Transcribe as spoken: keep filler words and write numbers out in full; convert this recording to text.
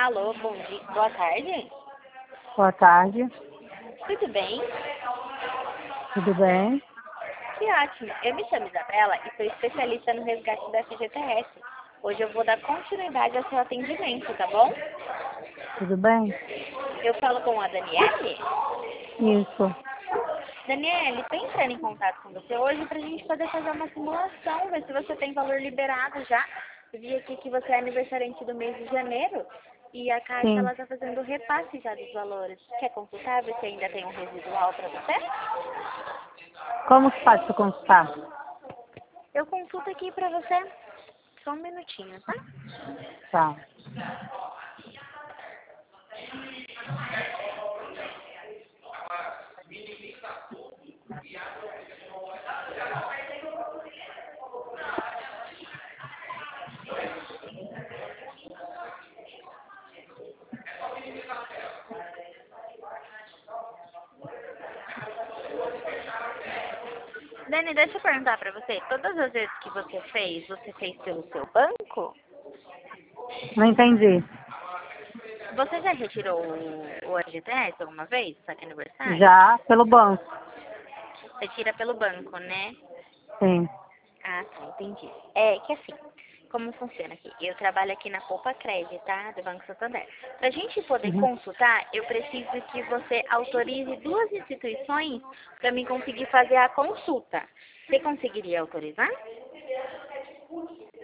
Alô, bom dia, boa tarde. Boa tarde, Tudo bem? tudo bem? Que ótimo. Eu me chamo Isabela e sou especialista no resgate da F G T S. Hoje eu vou dar continuidade ao seu atendimento, tá bom? Tudo bem? Eu falo com a Daniele. Isso. Daniele, tô entrando em contato com você hoje pra gente poder fazer uma simulação, ver se você tem valor liberado já. Eu vi aqui que você é aniversariante do mês de janeiro e a Caixa Sim. ela tá fazendo o repasse já dos valores. Quer consultar, ver se ainda tem um residual pra você? Como que faz para consultar? Eu consulto aqui pra você. Só um minutinho, tá? Tá. Dani, deixa eu perguntar pra você. Todas as vezes que você fez, você fez pelo seu banco? Não entendi. Você já retirou o, o F G T S alguma vez? Saque aniversário? Já pelo banco. Você tira pelo banco, né? Sim. Ah, tá, entendi. É que assim, como funciona aqui? Eu trabalho aqui na Poupa Crédito, tá? Do Banco Santander. Pra gente poder Uhum. consultar, eu preciso que você autorize duas instituições pra mim conseguir fazer a consulta. Você conseguiria autorizar?